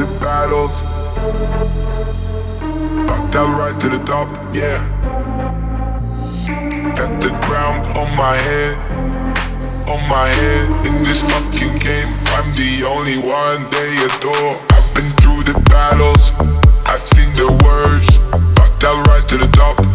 the battles. Fucked, I'll rise to the top, yeah. Got the ground on my head, on my head. In this fucking game, I'm the only one they adore. I've been through the battles, I've seen the worst. Fucked, I'll rise to the top.